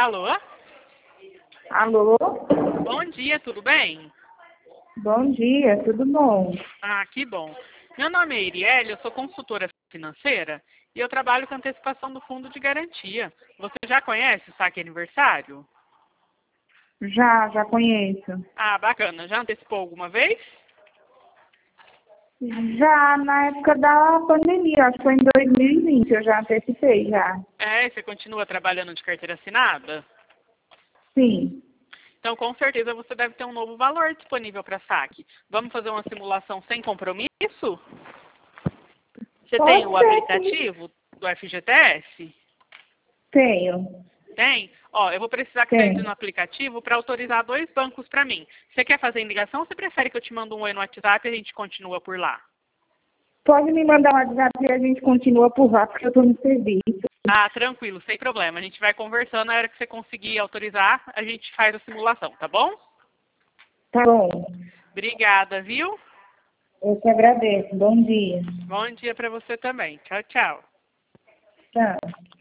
Alô? Alô? Bom dia, tudo bem? Bom dia, tudo bom? Ah, que bom. Meu nome é Iriele, eu sou consultora financeira e eu trabalho com antecipação do fundo de garantia. Você já conhece o saque aniversário? Já conheço. Ah, bacana. Já antecipou alguma vez? Já na época da pandemia, acho que foi em 2020, eu já antecipei, já. É, você continua trabalhando de carteira assinada? Sim. Então, com certeza, você deve ter um novo valor disponível para saque. Vamos fazer uma simulação sem compromisso? Você tem o Pode ser, sim. aplicativo do FGTS? Tenho. Tem? Ó, eu vou precisar que você entre no Tenho. aplicativo para autorizar 2 bancos para mim. Você quer fazer em ligação ou você prefere que eu te mande um oi no WhatsApp e a gente continua por lá? Pode me mandar um WhatsApp e a gente continua por lá, porque eu estou no serviço. Ah, tranquilo, sem problema. A gente vai conversando, na hora que você conseguir autorizar, a gente faz a simulação, tá bom? Tá bom. Obrigada, viu? Eu te agradeço. Bom dia. Bom dia para você também. Tchau, tchau. Tchau.